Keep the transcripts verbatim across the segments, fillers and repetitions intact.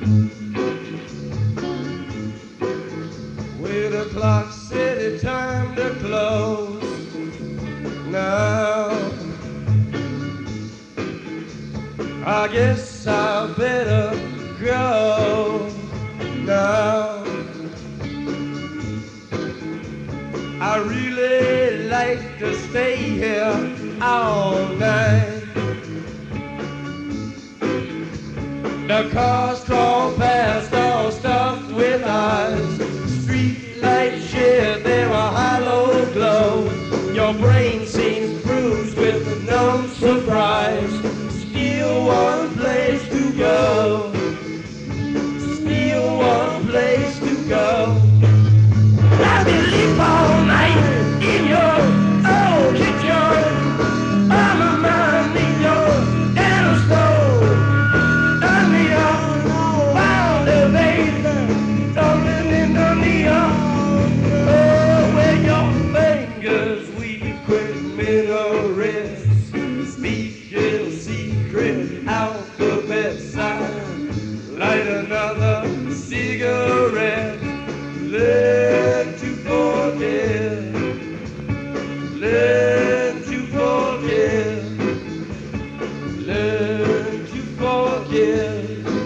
Well, the clock said it's time to close now. I guess I better go now. I really like to stay here all night. The cars crawl past all stuffed with eyes. Street lights shed their hollow glow. Your brain seems bruised with numb surprise. Still one place to go. Still one place to go. I've been sleep all night in your old kitchen. I'm a man in your dinner stove. Turn me on, while the baby tumbling in the neon. Oh, where your fingers weave quick minarets. Speak your secret alphabet sign. Light another cigarette. Learn to forget. Learn to forget. Learn to forget.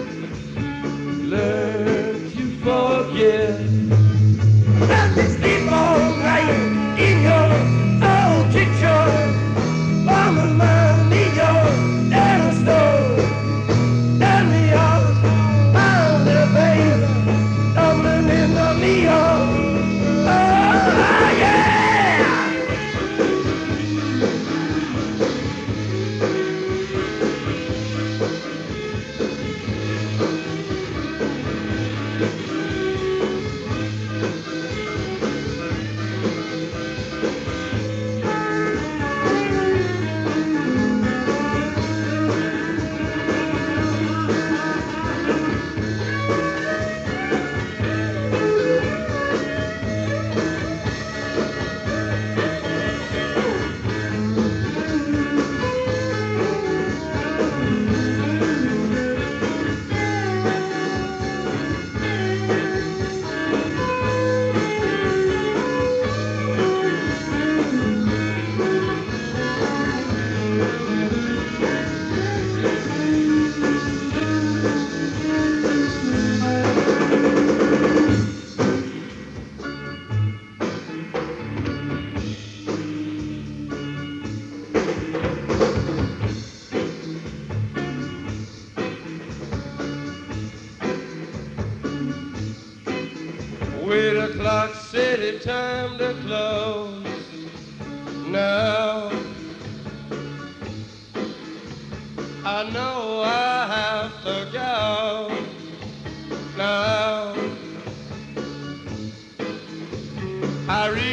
Learn to forget. Let me sleep all night in your old kitchen. I'm a man in your dinner stove. Turn me off, I'm the baby, tumbling in the neon. Oh, yeah! Well, the clock said it's time to close now. I know I have to go now. I really